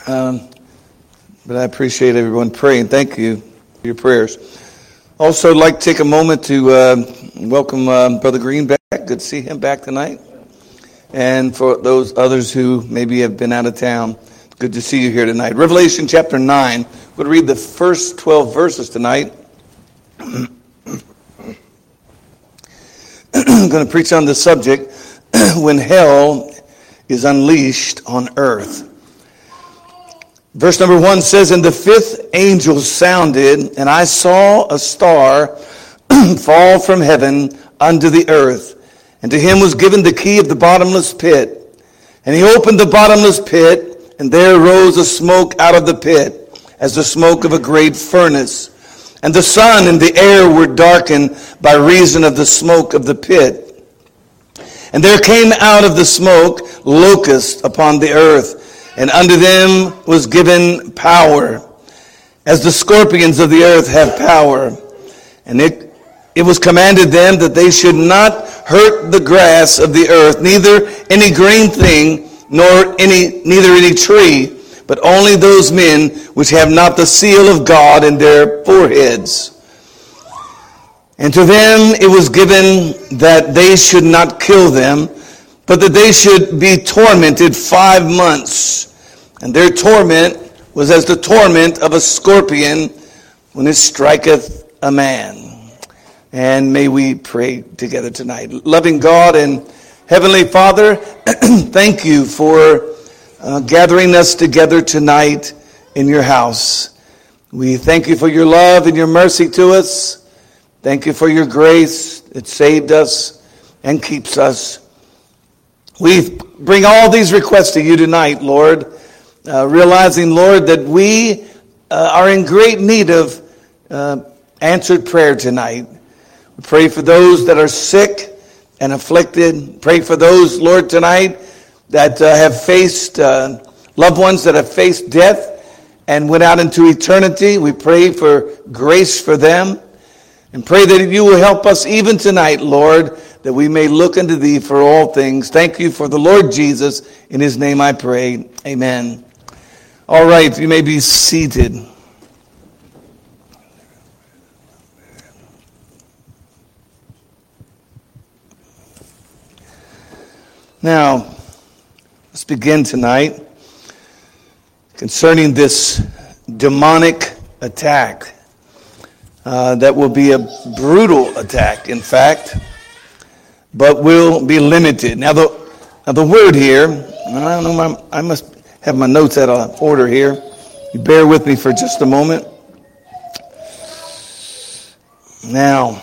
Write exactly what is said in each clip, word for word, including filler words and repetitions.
Um, but I appreciate everyone praying. Thank you for your prayers. Also, I'd like to take a moment to uh, welcome uh, Brother Green back. Good to see him back tonight. And for those others who maybe have been out of town, good to see you here tonight. Revelation chapter nine. We'll read the first twelve verses tonight. I'm going to preach on the subject, when hell is unleashed on earth. Verse number one says, "And the fifth angel sounded, and I saw a star fall from heaven unto the earth. And to him was given the key of the bottomless pit. And he opened the bottomless pit, and there rose a smoke out of the pit, as the smoke of a great furnace. And the sun and the air were darkened by reason of the smoke of the pit. And there came out of the smoke locusts upon the earth, and unto them was given power, as the scorpions of the earth have power. And it it was commanded them that they should not hurt the grass of the earth, neither any green thing, nor any neither any tree, but only those men which have not the seal of God in their foreheads. And to them it was given that they should not kill them, but that they should be tormented five months. And their torment was as the torment of a scorpion when it striketh a man." And may we pray together tonight. Loving God and Heavenly Father, thank you for uh, gathering us together tonight in your house. We thank you for your love and your mercy to us. Thank you for your grace that saved us and keeps us. We bring all these requests to you tonight, Lord, uh, realizing, Lord, that we uh, are in great need of uh, answered prayer tonight. We pray for those that are sick and afflicted. Pray for those, Lord, tonight that uh, have faced uh, loved ones that have faced death and went out into eternity. We pray for grace for them. And pray that you will help us even tonight, Lord, that we may look unto thee for all things. Thank you for the Lord Jesus. In his name I pray. Amen. All right, you may be seated. Now, let's begin tonight concerning this demonic attack. Uh, that will be a brutal attack, in fact, but will be limited. Now, the now the word here, I don't know, my, I must have my notes out of order here. You bear with me for just a moment. Now,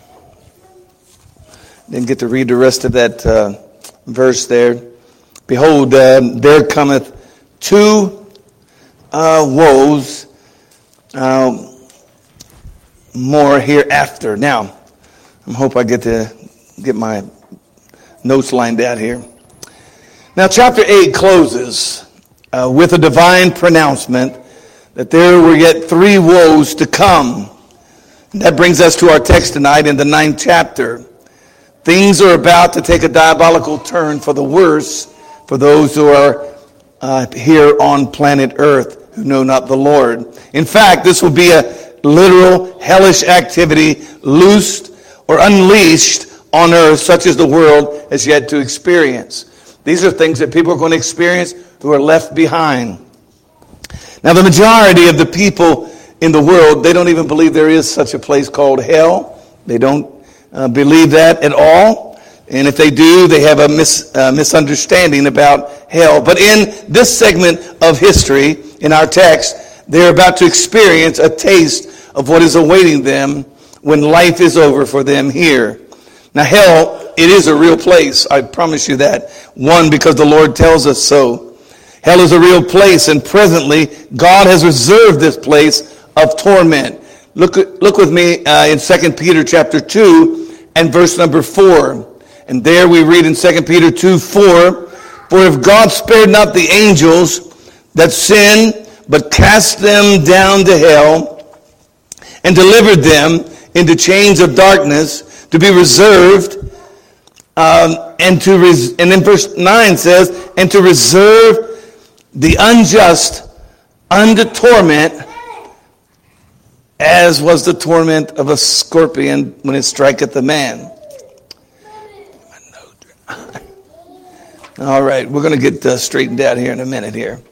didn't get to read the rest of that uh, verse there. Behold, uh, there cometh two uh, woes, uh, more hereafter. Now, I hope I get to get my notes lined out here. Now, chapter eight closes uh, with a divine pronouncement that there were yet three woes to come. And that brings us to our text tonight in the ninth chapter. Things are about to take a diabolical turn for the worse for those who are uh, here on planet Earth who know not the Lord. In fact, this will be a literal hellish activity loosed or unleashed on earth, such as the world has yet to experience. These are things that people are going to experience who are left behind. Now, the majority of the people in the world, they don't even believe there is such a place called hell. They don't uh, believe that at all. And if they do, they have a mis, uh, misunderstanding about hell. But in this segment of history, in our text, they're about to experience a taste of what is awaiting them when life is over for them here. Now, hell, it is a real place. I promise you that. One, because the Lord tells us so. Hell is a real place, and presently, God has reserved this place of torment. Look, look with me uh, in Second Peter chapter two and verse number four. And there we read in Second Peter two four, "For if God spared not the angels that sinned, but cast them down to hell, and delivered them into chains of darkness to be reserved, um, and to res- and then verse nine says, and to reserve the unjust under torment, as was the torment of a scorpion when it striketh the man. All right, we're going to get uh, straightened out here in a minute here.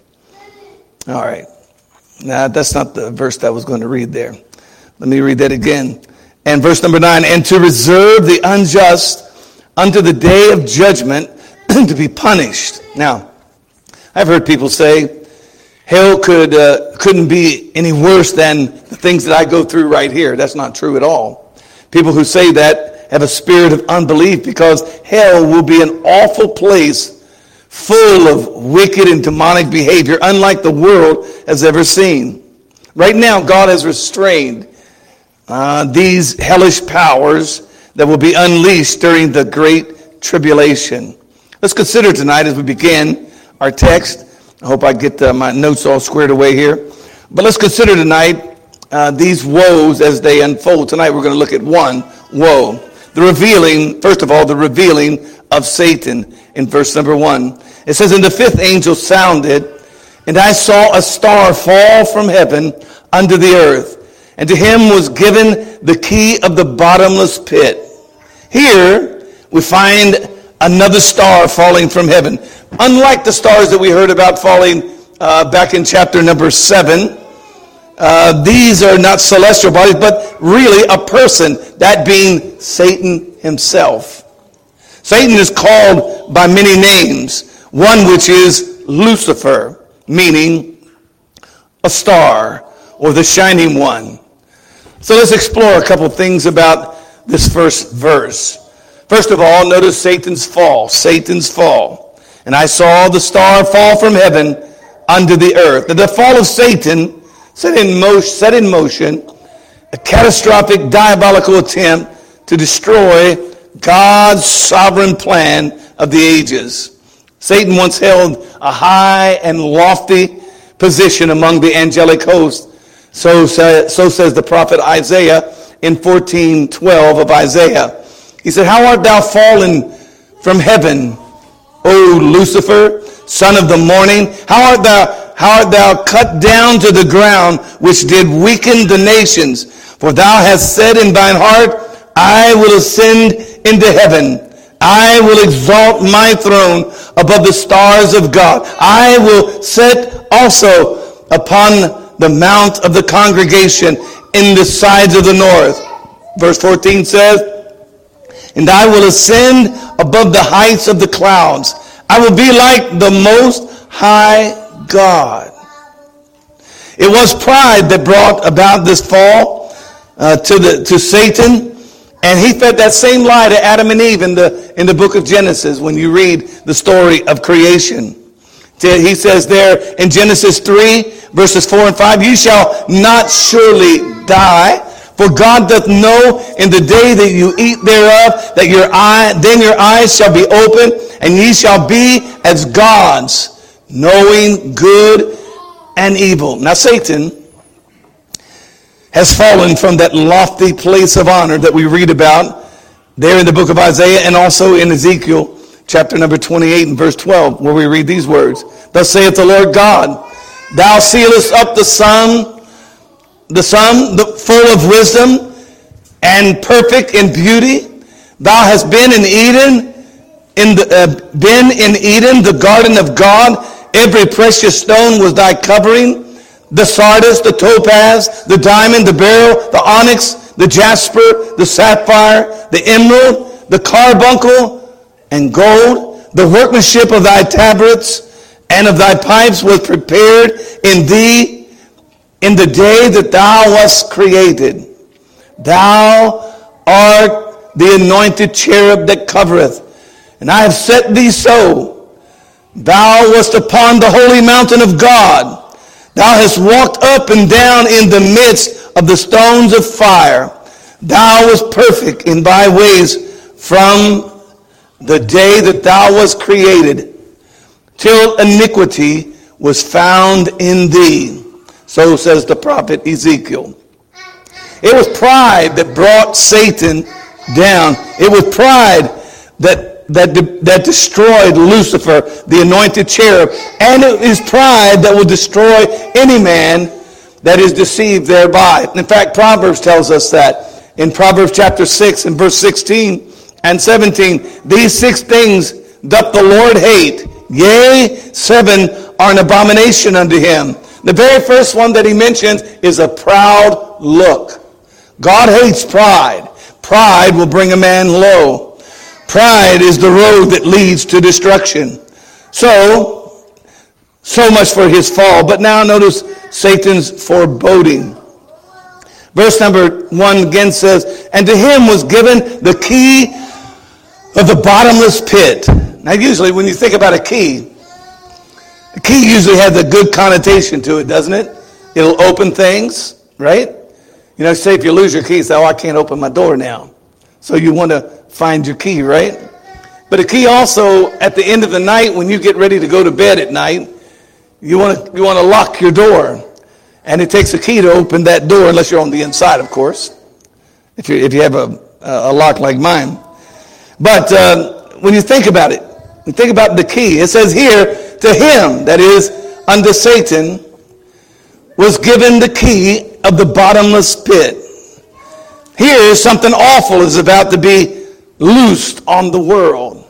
All right. Now, that's not the verse that I was going to read there. Let me read that again. And verse number nine, and to reserve the unjust unto the day of judgment to be punished. Now, I've heard people say hell could, uh, couldn't be any worse than the things that I go through right here. That's not true at all. People who say that have a spirit of unbelief, because hell will be an awful place full of wicked and demonic behavior, unlike the world has ever seen. Right now, God has restrained uh, these hellish powers that will be unleashed during the great tribulation. Let's consider tonight as we begin our text. I hope I get uh, my notes all squared away here. But let's consider tonight uh, these woes as they unfold. Tonight we're going to look at one woe. The revealing, first of all, the revealing of Satan in verse number one. It says, and the fifth angel sounded, and I saw a star fall from heaven unto the earth, and to him was given the key of the bottomless pit. Here we find another star falling from heaven. Unlike the stars that we heard about falling uh, back in chapter number seven, uh, these are not celestial bodies, but really a person, that being Satan himself. Satan is called by many names. One which is Lucifer, meaning a star or the shining one. So let's explore a couple things about this first verse. First of all, notice Satan's fall. Satan's fall. And I saw the star fall from heaven unto the earth. The fall of Satan set in motion, set in motion a catastrophic diabolical attempt to destroy God's sovereign plan of the ages. Satan once held a high and lofty position among the angelic host. So, so says the prophet Isaiah in fourteen twelve of Isaiah. He said, how art thou fallen from heaven, O Lucifer, son of the morning? How art thou, how art thou cut down to the ground, which did weaken the nations? For thou hast said in thine heart, I will ascend into heaven. I will exalt my throne above the stars of God. I will sit also upon the mount of the congregation in the sides of the north. Verse fourteen says, and I will ascend above the heights of the clouds. I will be like the Most High God. It was pride that brought about this fall uh, to the to Satan. And he fed that same lie to Adam and Eve in the, in the book of Genesis when you read the story of creation. He says there in Genesis three, verses four and five, you shall not surely die, for God doth know in the day that you eat thereof, that your eye, then your eyes shall be open, and ye shall be as gods, knowing good and evil. Now Satan has fallen from that lofty place of honor that we read about there in the book of Isaiah, and also in Ezekiel chapter number twenty-eight and verse twelve, where we read these words. Thus saith the Lord God, thou sealest up the sun, the sun the, full of wisdom and perfect in beauty. Thou hast been in Eden, in the, uh, been in Eden, the garden of God. Every precious stone was thy covering. The sardis, the topaz, the diamond, the beryl, the onyx, the jasper, the sapphire, the emerald, the carbuncle, and gold. The workmanship of thy tabrets and of thy pipes was prepared in thee in the day that thou wast created. Thou art the anointed cherub that covereth, and I have set thee so. Thou wast upon the holy mountain of God. Thou hast walked up and down in the midst of the stones of fire. Thou wast perfect in thy ways from the day that thou wast created, till iniquity was found in thee. So says the prophet Ezekiel. It was pride that brought Satan down. It was pride that that, de- that destroyed Lucifer, the anointed cherub, and it is pride that will destroy any man that is deceived thereby. In fact, Proverbs tells us that in Proverbs chapter six and verse sixteen and seventeen, these six things doth the Lord hate, yea, seven are an abomination unto him. The very first one that he mentions is a proud look. God hates pride. Pride will bring a man low. Pride is the road that leads to destruction. So, so much for his fall. But now notice Satan's foreboding. Verse number one again says, and to him was given the key of the bottomless pit. Now usually when you think about a key, the key usually has a good connotation to it, doesn't it? It'll open things, right? You know, say if you lose your key, you say, oh, I can't open my door now. So you want to find your key, right? But a key also, at the end of the night, when you get ready to go to bed at night, you want to you want to lock your door. And it takes a key to open that door, unless you're on the inside, of course, if you if you have a, a lock like mine. But uh, when you think about it, you think about the key. It says here, to him, that is, unto Satan, was given the key of the bottomless pit. Here, something awful is about to be loosed on the world.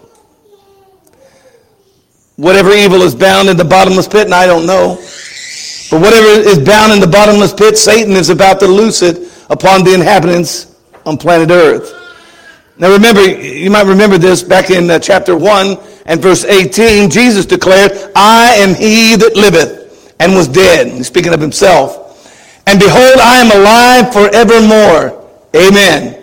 Whatever evil is bound in the bottomless pit, and I don't know, but whatever is bound in the bottomless pit, Satan is about to loose it upon the inhabitants on planet Earth. Now remember, you might remember this back in uh, chapter one and verse eighteen, Jesus declared, I am he that liveth and was dead. He's speaking of himself. And behold, I am alive forevermore. Amen.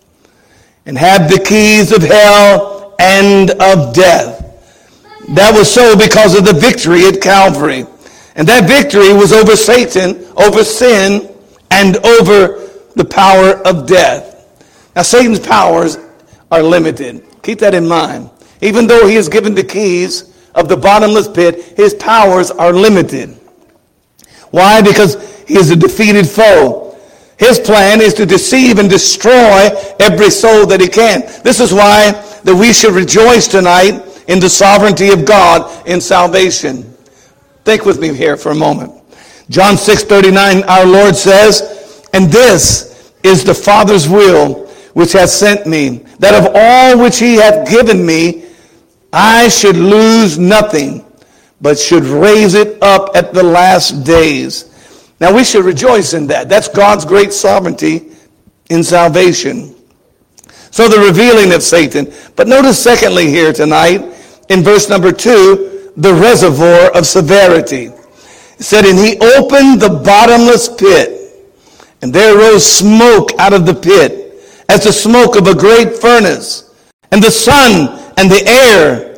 And have the keys of hell and of death. That was so because of the victory at Calvary. And that victory was over Satan, over sin, and over the power of death. Now, Satan's powers are limited. Keep that in mind. Even though he is given the keys of the bottomless pit, his powers are limited. Why? Because he is a defeated foe. His plan is to deceive and destroy every soul that he can. This is why that we should rejoice tonight in the sovereignty of God in salvation. Think with me here for a moment. John six thirty-nine, our Lord says, and this is the Father's will which hath sent me, that of all which he hath given me, I should lose nothing, but should raise it up at the last days. Now we should rejoice in that. That's God's great sovereignty in salvation. So the revealing of Satan. But notice secondly here tonight, in verse number two, the reservoir of severity. It said, and he opened the bottomless pit, and there rose smoke out of the pit, as the smoke of a great furnace. And the sun and the air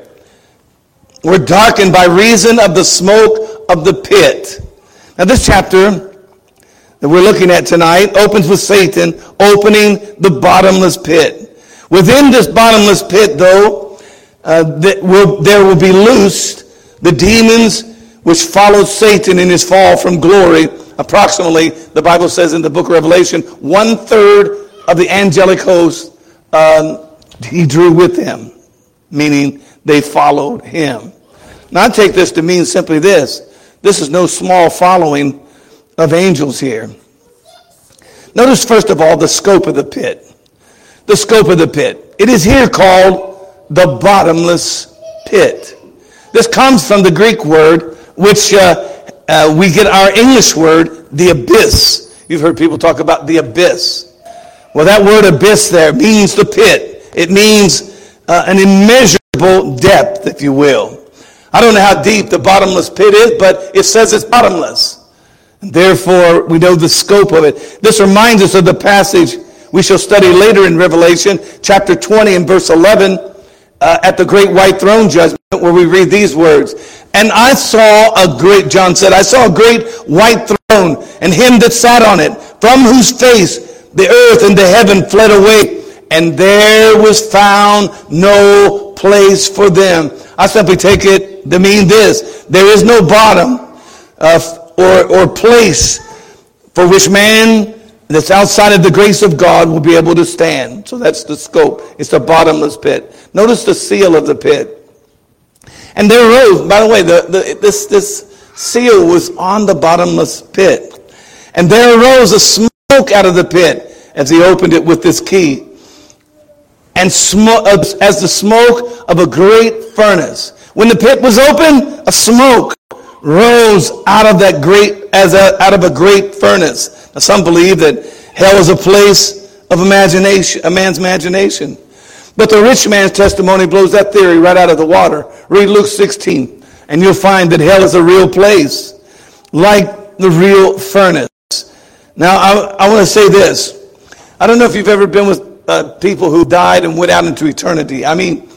were darkened by reason of the smoke of the pit. Now this chapter that we're looking at tonight opens with Satan opening the bottomless pit. Within this bottomless pit, though, uh, that will, there will be loosed the demons which followed Satan in his fall from glory. Approximately, the Bible says in the book of Revelation, one third of the angelic host um, he drew with him, meaning they followed him. Now I take this to mean simply this. This is no small following of angels here. Notice first of all the scope of the pit. The scope of the pit. It is here called the bottomless pit. This comes from the Greek word which uh, uh, we get our English word, the abyss. You've heard people talk about the abyss. Well, that word abyss there means the pit. It means uh, an immeasurable depth, if you will. I don't know how deep the bottomless pit is, but it says it's bottomless. And therefore, we know the scope of it. This reminds us of the passage we shall study later in Revelation, chapter twenty and verse eleven, uh, at the great white throne judgment, where we read these words. And I saw a great, John said, I saw a great white throne, and him that sat on it, from whose face the earth and the heaven fled away, and there was found no place for them. I simply take it to mean this. There is no bottom uh, or, or place for which man that's outside of the grace of God will be able to stand. So that's the scope. It's a bottomless pit. Notice the seal of the pit. And there arose, by the way, the, the, this, this seal was on the bottomless pit. And there arose a smoke out of the pit as he opened it with this key. And smoke, as the smoke of a great furnace. When the pit was open, a smoke rose out of that great, as a, out of a great furnace. Now, some believe that hell is a place of imagination, a man's imagination. But the rich man's testimony blows that theory right out of the water. Read Luke sixteen, and you'll find that hell is a real place, like the real furnace. Now, I, I want to say this. I don't know if you've ever been with uh, people who died and went out into eternity. I mean,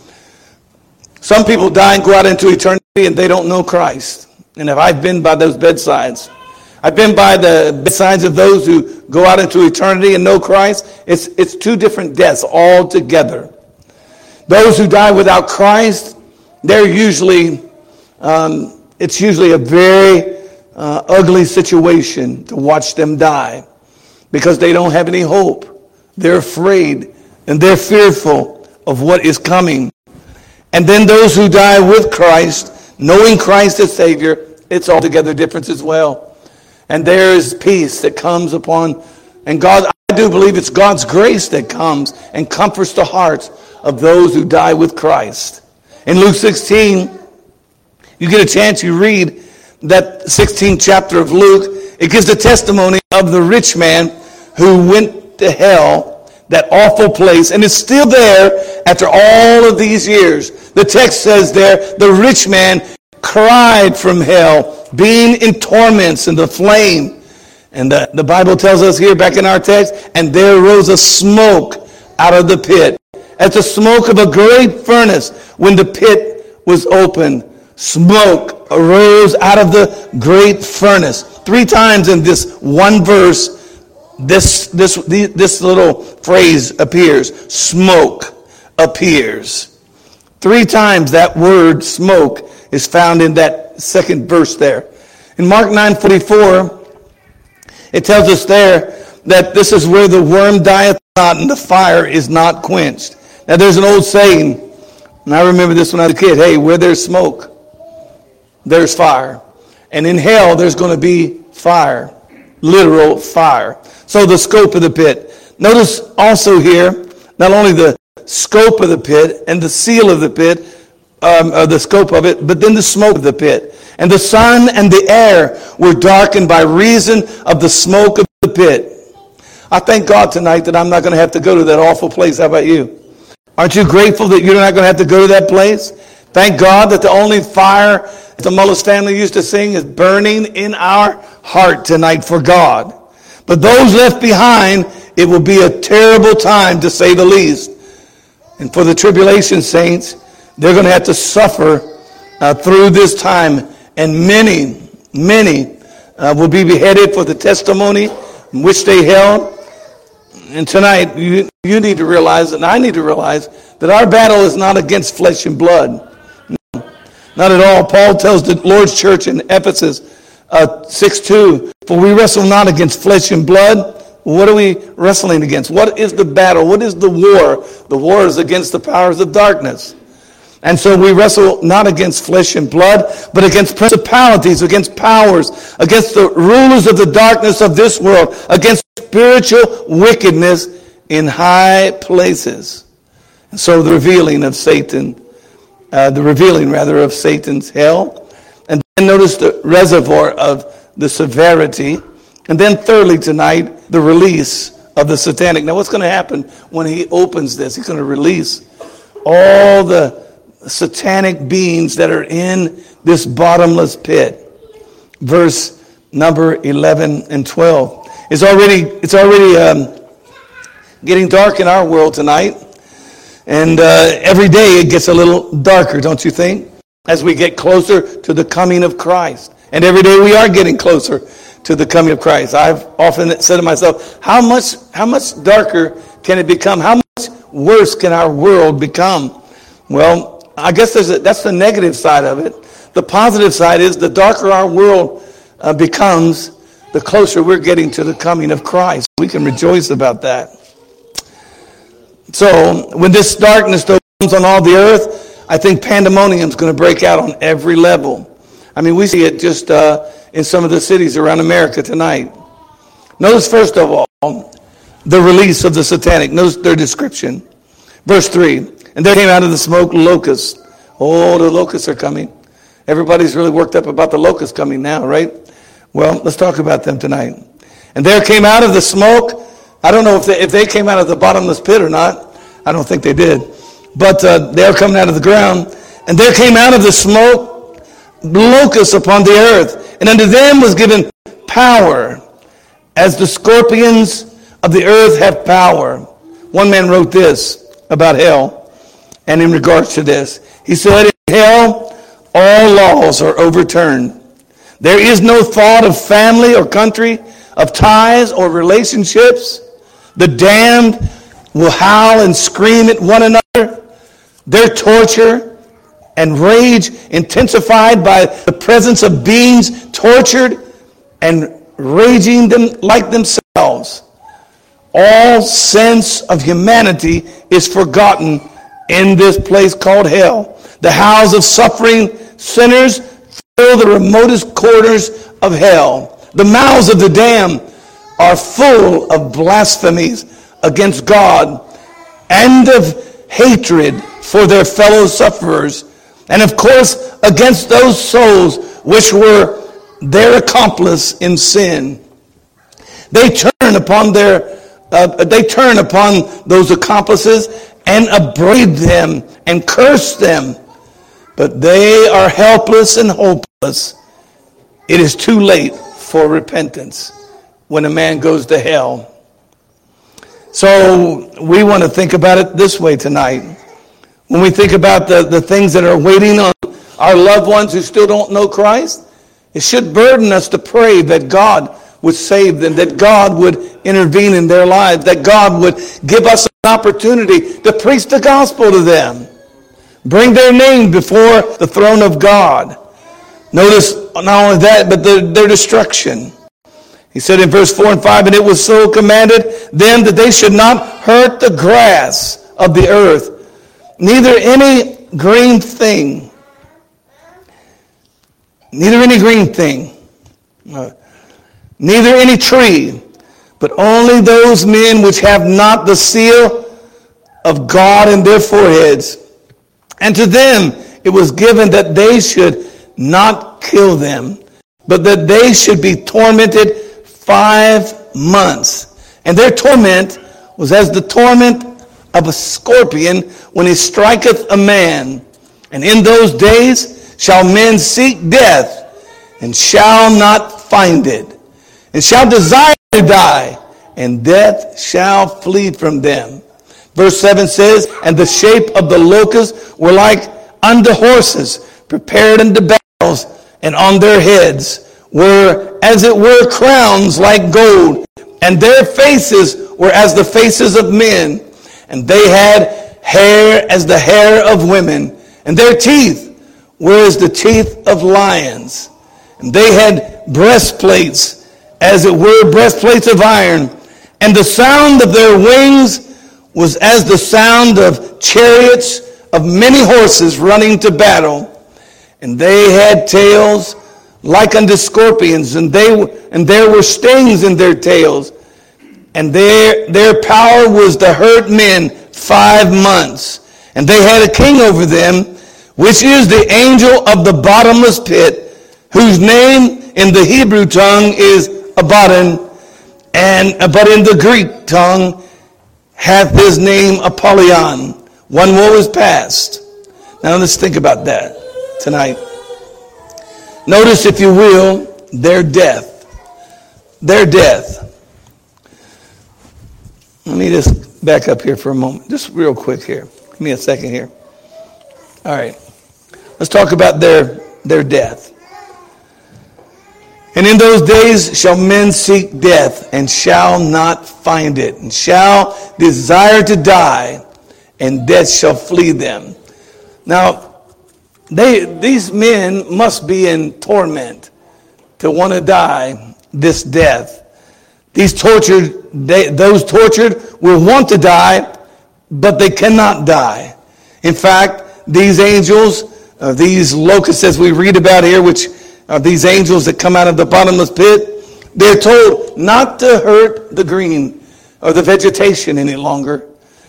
some people die and go out into eternity and they don't know Christ. And if I've been by those bedsides, I've been by the bedsides of those who go out into eternity and know Christ. It's it's two different deaths altogether. Those who die without Christ, they're usually, um, it's usually a very uh, ugly situation to watch them die because they don't have any hope. They're afraid and they're fearful of what is coming. And then those who die with Christ, knowing Christ as Savior, it's altogether different as well. And there is peace that comes upon, and God, I do believe it's God's grace that comes and comforts the hearts of those who die with Christ. In Luke sixteen, you get a chance, you read that sixteenth chapter of Luke. It gives the testimony of the rich man who went to hell, that awful place, and is still there after all of these years. The text says there, the rich man cried from hell, being in torments in the flame. And the, the Bible tells us here back in our text, and there rose a smoke out of the pit, as the smoke of a great furnace. When the pit was opened, smoke arose out of the great furnace. Three times in this one verse, this this this little phrase appears. Smoke appears. Three times that word smoke is found in that second verse there. In Mark nine forty-four, it tells us there that this is where the worm dieth not and the fire is not quenched. Now there's an old saying, and I remember this when I was a kid, hey, where there's smoke, there's fire. And in hell, there's going to be fire, literal fire. So the scope of the pit. Notice also here, not only the scope of the pit and the seal of the pit, um, or the scope of it, but then the smoke of the pit. And the sun and the air were darkened by reason of the smoke of the pit. I thank God tonight that I'm not going to have to go to that awful place. How about you? Aren't you grateful that you're not going to have to go to that place? Thank God that the only fire the Mullis family used to sing is burning in our heart tonight for God. But those left behind, it will be a terrible time to say the least. And for the tribulation saints, they're going to have to suffer uh, through this time. And many, many uh, will be beheaded for the testimony in which they held. And tonight, you, you need to realize, and I need to realize, that our battle is not against flesh and blood. No, not at all. Paul tells the Lord's church in Ephesus uh, six two, for we wrestle not against flesh and blood. What are we wrestling against? What is the battle? What is the war? The war is against the powers of darkness. And so we wrestle not against flesh and blood, but against principalities, against powers, against the rulers of the darkness of this world, against spiritual wickedness in high places. And so the revealing of Satan, uh, the revealing rather of Satan's hell. And then notice the reservoir of the severity. And then thirdly tonight, the release of the satanic. Now what's going to happen when he opens this? He's going to release all the satanic beings that are in this bottomless pit. Verse number eleven and twelve. It's already it's already um, getting dark in our world tonight, and uh, every day it gets a little darker, don't you think? As we get closer to the coming of Christ, and every day we are getting closer to the coming of Christ. I've often said to myself, how much how much darker can it become? How much worse can our world become? Well, I guess there's a, that's the negative side of it. The positive side is the darker our world uh, becomes, the closer we're getting to the coming of Christ. We can rejoice about that. So when this darkness comes on all the earth, I think pandemonium is going to break out on every level. I mean, we see it just uh, in some of the cities around America tonight. Notice, first of all, the release of the satanic. Notice their description. Verse three, and there came out of the smoke locusts. Oh, the locusts are coming. Everybody's really worked up about the locusts coming now, right? Well, let's talk about them tonight. And there came out of the smoke. I don't know if they, if they came out of the bottomless pit or not. I don't think they did. But uh, they're coming out of the ground. And there came out of the smoke locusts upon the earth. And unto them was given power, as the scorpions of the earth have power. One man wrote this about hell, and in regards to this. He said, in hell, all laws are overturned. There is no thought of family or country, of ties or relationships. The damned will howl and scream at one another. Their torture and rage intensified by the presence of beings tortured and raging them like themselves. All sense of humanity is forgotten in this place called hell. The house of suffering sinners fill the remotest corners of hell. The mouths of the damned are full of blasphemies against God and of hatred for their fellow sufferers, and of course against those souls which were their accomplice in sin. They turn upon their uh, they turn upon those accomplices and upbraid them and curse them, but they are helpless and hopeless. It is too late for repentance when a man goes to hell. So we want to think about it this way tonight. When we think about the, the things that are waiting on our loved ones who still don't know Christ, it should burden us to pray that God would save them, that God would intervene in their lives, that God would give us an opportunity to preach the gospel to them. Bring their name before the throne of God. Notice not only that, but their, their destruction. He said in verse four and five, and it was so commanded them that they should not hurt the grass of the earth, neither any green thing, neither any green thing, uh, neither any tree, but only those men which have not the seal of God in their foreheads. And to them it was given that they should not kill them, but that they should be tormented five months. And their torment was as the torment of a scorpion when he striketh a man. And in those days shall men seek death, and shall not find it, and shall desire to die, and death shall flee from them. Verse seven says, and the shape of the locusts were like unto horses, prepared unto battles, and on their heads were as it were crowns like gold, and their faces were as the faces of men, and they had hair as the hair of women, and their teeth were as the teeth of lions, and they had breastplates as it were breastplates of iron, and the sound of their wings was as the sound of chariots of many horses running to battle. And they had tails like unto scorpions, and they and there were stings in their tails. And their their power was to hurt men five months. And they had a king over them, which is the angel of the bottomless pit, whose name in the Hebrew tongue is Abaddon, and but in the Greek tongue hath his name Apollyon. One woe is past. Now let's think about that tonight. Notice, if you will, their death. Their death. Let me just back up here for a moment. Just real quick here. Give me a second here. All right. Let's talk about their, their death. And in those days shall men seek death, and shall not find it, and shall desire to die, and death shall flee them. Now, they these men must be in torment to want to die this death. These tortured, they, those tortured will want to die, but they cannot die. In fact, these angels, uh, these locusts as we read about here, which are these angels that come out of the bottomless pit, they're told not to hurt the green or the vegetation any longer,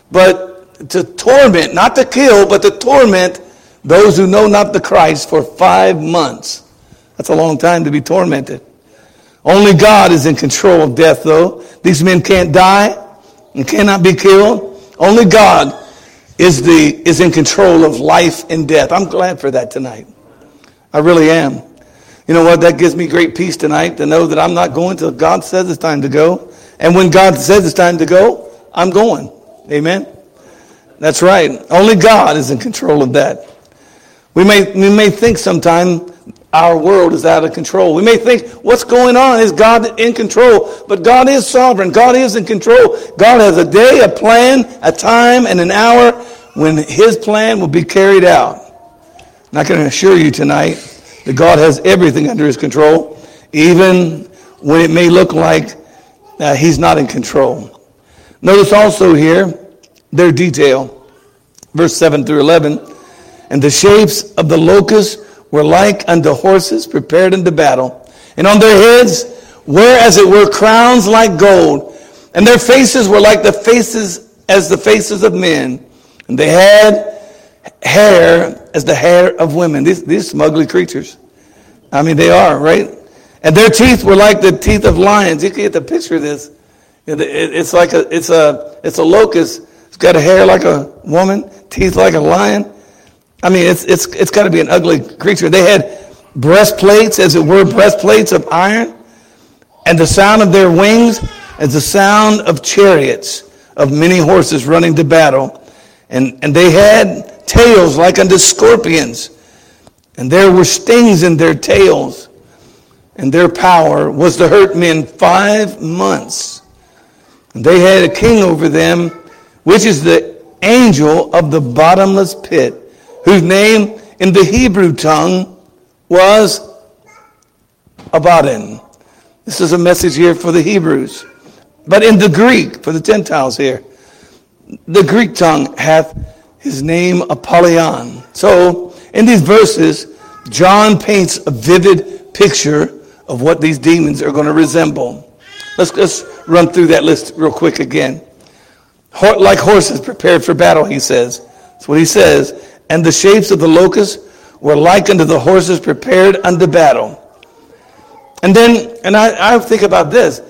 but to torment, not to kill, but to torment those who know not the Christ for five months. That's a long time to be tormented. Only God is in control of death, though. These men can't die and cannot be killed. Only God is the is in control of life and death. I'm glad for that tonight. I really am. You know what? That gives me great peace tonight to know that I'm not going till God says it's time to go. And when God says it's time to go, I'm going. Amen? That's right. Only God is in control of that. We may we may think sometime our world is out of control. We may think, what's going on? Is God in control? But God is sovereign. God is in control. God has a day, a plan, a time, and an hour when his plan will be carried out. And I can assure you tonight that God has everything under his control, even when it may look like uh, he's not in control. Notice also here their detail. Verse seven through eleven. And the shapes of the locusts were like unto horses prepared unto battle. And on their heads were as it were crowns like gold. And their faces were like the faces as the faces of men. And they had hair as the hair of women. These, these smugly creatures. I mean, they are, right? And their teeth were like the teeth of lions. You can get the picture of this. It's like a, it's a, it's a locust. It's got a hair like a woman, teeth like a lion. I mean, it's it's it's got to be an ugly creature. They had breastplates, as it were, breastplates of iron, and the sound of their wings as the sound of chariots of many horses running to battle. And and they had tails like unto scorpions, and there were stings in their tails, and their power was to hurt men five months. And they had a king over them, which is the angel of the bottomless pit, whose name in the Hebrew tongue was Abaddon. This is a message here for the Hebrews. But in the Greek, for the Gentiles here, the Greek tongue hath his name Apollyon. So, in these verses, John paints a vivid picture of what these demons are going to resemble. Let's just run through that list real quick again. Like horses prepared for battle, he says. That's what he says. And the shapes of the locusts were like unto the horses prepared unto battle. And then, and I, I think about this.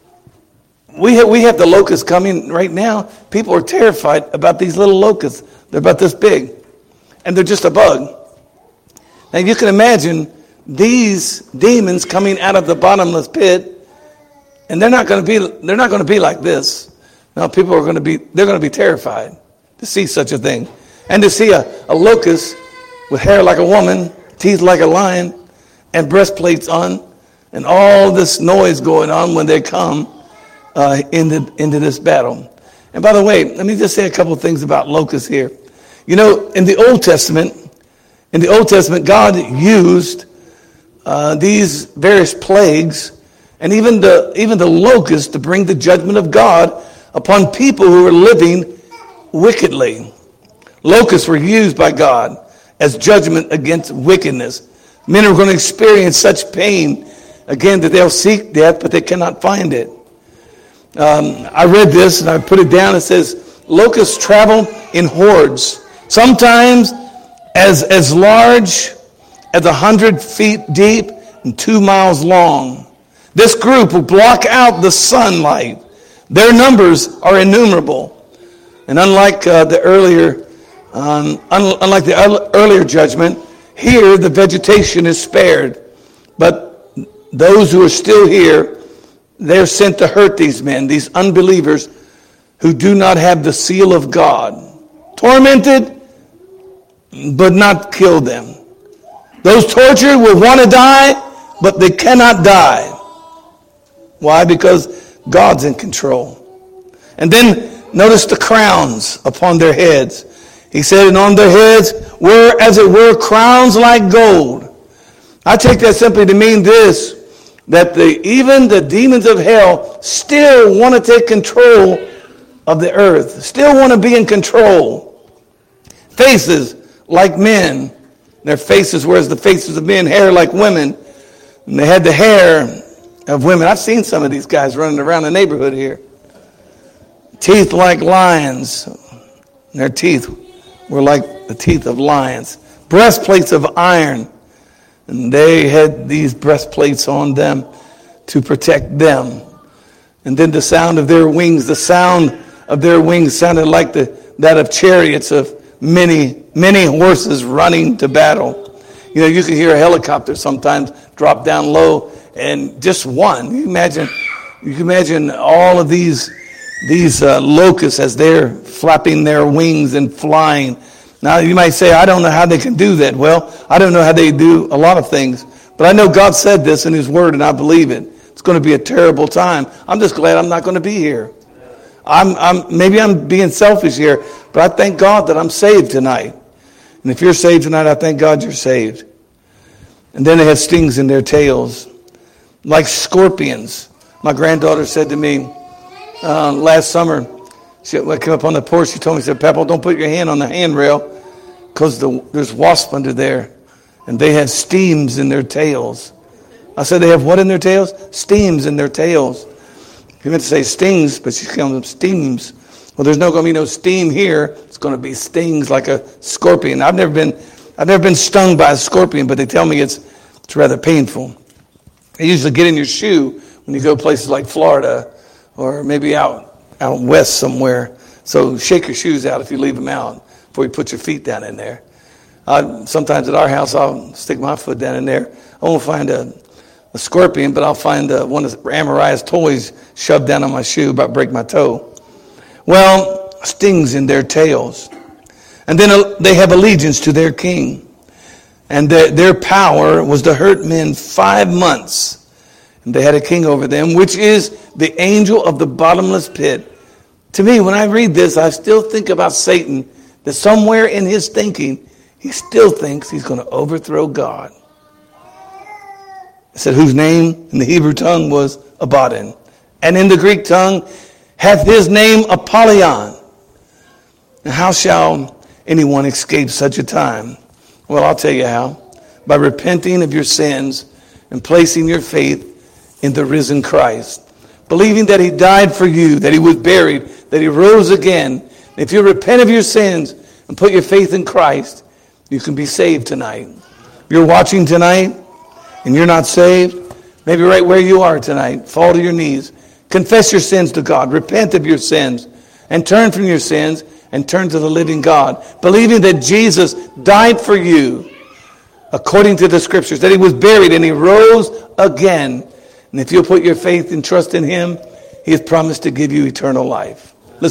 We have, we have the locusts coming right now. People are terrified about these little locusts. They're about this big. And they're just a bug. Now you can imagine these demons coming out of the bottomless pit, and they're not going to be, they're not going to be like this. No, people are going to be, they're going to be terrified to see such a thing. And to see a, a locust with hair like a woman, teeth like a lion, and breastplates on, and all this noise going on when they come uh, into, into this battle. And by the way, let me just say a couple of things about locusts here. You know, in the Old Testament, in the Old Testament, God used uh, these various plagues and even the even the locusts to bring the judgment of God upon people who were living wickedly. Locusts were used by God as judgment against wickedness. Men are going to experience such pain, again, that they'll seek death, but they cannot find it. Um, I read this, and I put it down. It says, locusts travel in hordes, sometimes as, as large as a hundred feet deep and two miles long. This group will block out the sunlight. Their numbers are innumerable. And unlike uh, the earlier Um, unlike the earlier judgment, here the vegetation is spared. But those who are still here, they're sent to hurt these men, these unbelievers who do not have the seal of God. Tormented, but not kill them. Those tortured will want to die, but they cannot die. Why? Because God's in control. And then notice the crowns upon their heads. He said, and on their heads were, as it were, crowns like gold. I take that simply to mean this. that the even the demons of hell still want to take control of the earth, still want to be in control. Faces like men. Their faces were as the faces of men, hair like women. And they had the hair of women. I've seen some of these guys running around the neighborhood here. Teeth like lions. And their teeth were like the teeth of lions. Breastplates of iron. And they had these breastplates on them to protect them. And then the sound of their wings, the sound of their wings sounded like the that of chariots of many, many horses running to battle. You know, you can hear a helicopter sometimes drop down low, and just one. You imagine, you can imagine all of these these uh, locusts as they're flapping their wings and flying. Now, you might say, I don't know how they can do that. Well, I don't know how they do a lot of things, but I know God said this in his word, and I believe it. It's going to be a terrible time. I'm just glad I'm not going to be here. I'm, I'm maybe I'm being selfish here, but I thank God that I'm saved tonight. And if you're saved tonight, I thank God you're saved. And then they had stings in their tails, like scorpions. My granddaughter said to me uh, last summer, she I came up on the porch, she told me, she said, Papa, don't put your hand on the handrail because the, there's wasps under there. And they had steams in their tails. I said, they have what in their tails? Steams in their tails. He meant to say stings, but she calls them steams. Well, there's no going to be no steam here. It's going to be stings like a scorpion. I've never been, I've never been stung by a scorpion, but they tell me it's it's rather painful. They usually get in your shoe when you go places like Florida or maybe out out west somewhere. So shake your shoes out if you leave them out before you put your feet down in there. I, sometimes at our house, I'll stick my foot down in there. I won't find a, a scorpion, but I'll find uh, one of Amariah's toys shoved down on my shoe, about break my toe. Well, stings in their tails. And then uh, they have allegiance to their king. And the, their power was to hurt men five months. And they had a king over them, which is the angel of the bottomless pit. To me, when I read this, I still think about Satan, that somewhere in his thinking, he still thinks he's going to overthrow God. It said, whose name in the Hebrew tongue was Abaddon. And in the Greek tongue, hath his name Apollyon. And how shall anyone escape such a time? Well, I'll tell you how. By repenting of your sins and placing your faith in the risen Christ. Believing that he died for you, that he was buried, that he rose again. If you repent of your sins and put your faith in Christ, you can be saved tonight. If you're watching tonight and you're not saved, maybe right where you are tonight, fall to your knees. Confess your sins to God. Repent of your sins and turn from your sins and turn to the living God. Believing that Jesus died for you according to the scriptures, that he was buried and he rose again. And if you'll put your faith and trust in him, he has promised to give you eternal life.